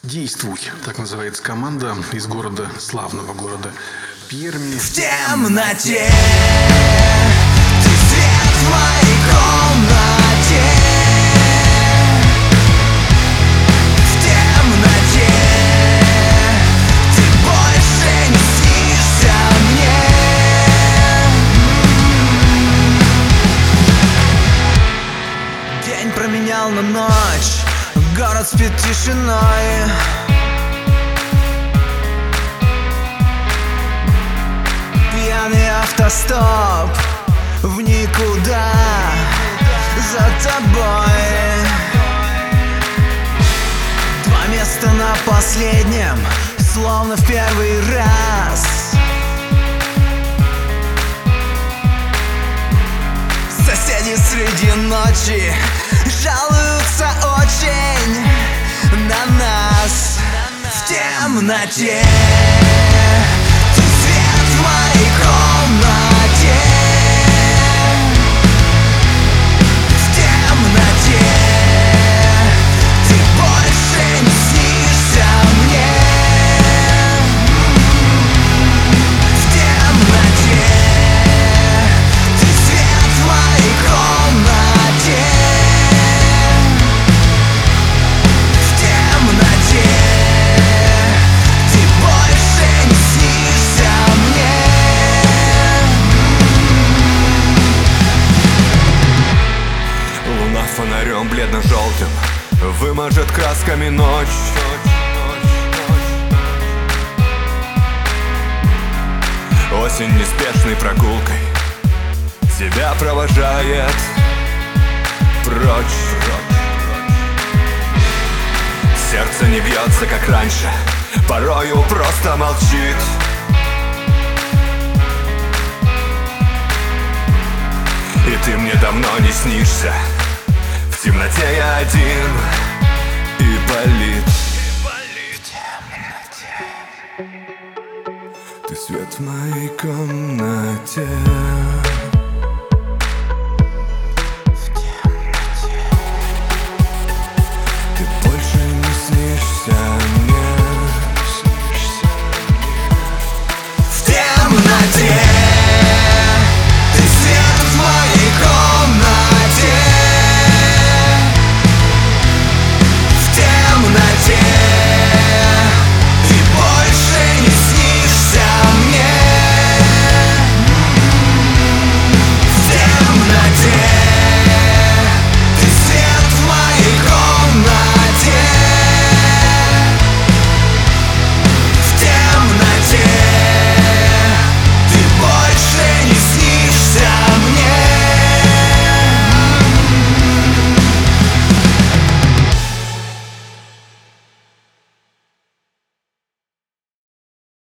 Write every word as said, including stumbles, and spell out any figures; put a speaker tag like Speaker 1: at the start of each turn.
Speaker 1: Действуй, так называется команда из города, славного города Перми.
Speaker 2: В темноте ты свет в моей комнате. В темноте ты больше не снишься мне. День променял на ночь, город спит тишиной. Пьяный автостоп в никуда за тобой. Два места на последнем, словно в первый раз. Соседи среди ночи жалуются очень на нас. В темноте ты свет в моей комнате. В темноте ты больше не снишься мне. В темноте ты свет в моей комнате. В темноте ты больше не снишься мне.
Speaker 3: Луна фонарем бледно-желтым вымажет красками ночь. Осень неспешной прогулкой тебя провожает прочь. Сердце не бьется, как раньше, порою просто молчит. И ты мне давно не снишься. В темноте я один и болит. Ты свет в моей комнате.